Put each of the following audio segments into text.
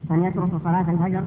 من يترك صلاة الفجر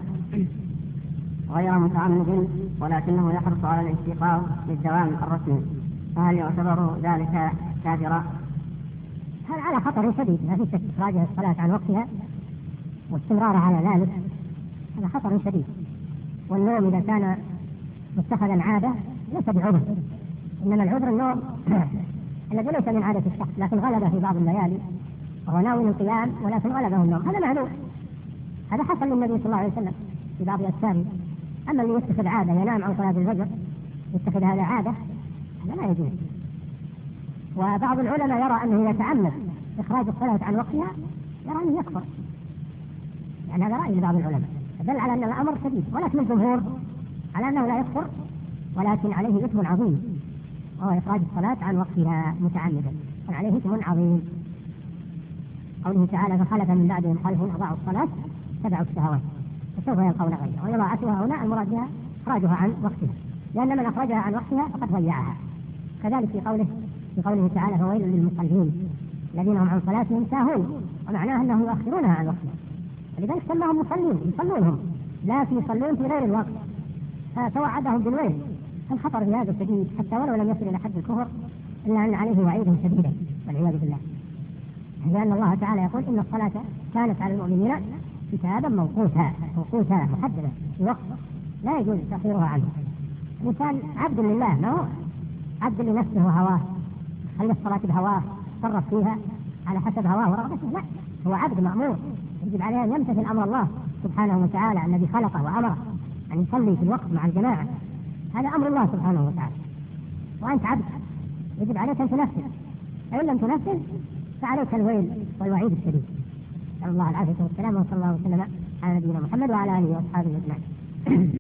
غير متعمد ولكنه يحرص على الاستيقاظ للدوام الرسمي، فهل يعتبر ذلك كافرا؟ هذا على خطر شديد، لا في شك إخراج الصلاة عن وقتها واستمرار على ذلك هذا خطر شديد. والنوم إذا كان متخذا عادة ليس بعذر، إنما العذر النوم الذي ليس من عادة الشخص لكن غلبه في بعض الليالي وهو ناوي القيام ولكن غلبه النوم، هذا معلوم. هذا حصل للنبي صلى الله عليه وسلم في بعض أسفاره. أما اللي يتخذ عادة ينام عن صلاة الفجر يتخذ هذا عادة هذا لا يجوز. وبعض العلماء يرى أنه يتعمد إخراج الصلاة عن وقتها يرى أنه يكفر، يعني هذا رأي لبعض العلماء دل على أن الأمر شديد، ولكن الجمهور على أنه لا يكفر ولكن عليه إثم عظيم وهو إخراج الصلاة عن وقتها متعمدا، عليه إثم عظيم. قوله تعالى فخلف من بعدهم خلف أضاعوا الصلاة تبعوا الشهوات فسوف يلقون غيا، وإضاعتها هنا المراد بها إخراجها عن وقتها، لأن من أخرجها عن وقتها فقد ضيعها. كذلك في قوله تعالى فويل للمصلين الذين هم عن صلاتهم ساهون، ومعناه أنهم يؤخرونها عن وقتها، ولذلك سماهم مصلين يصلونهم لكن يصلون في غير الوقت، فتوعدهم بالويل. الخطر في هذا شديد حتى ولو لم يصل إلى حد الكفر إلا أن عليه وعيدا شديدا والعياذ بالله، لأن الله تعالى يقول إن الصلاة كانت على المؤمنين كتابا موقوتا محددا في وقت لا يجوز تأخيرها عنه. الإنسان عبد لله، ما هو عبد لنفسه وهواه، خلي الصلاة بهواه تصرف فيها على حسب هواه ورغبته، لا، هو عبد مأمور يجب عليه أن يمتثل أمر الله سبحانه وتعالى الذي خلقه وأمره أن يصلي في الوقت مع الجماعة، هذا أمر الله سبحانه وتعالى، وأنت عبد يجب عليك أن تنفذ، فإن لم تنفذ فعليك الويل والوعيد الشديد. نسأل الله العافية والسلام، وصلى الله وسلم على نبينا محمد وعلى آله وأصحابه أجمعين.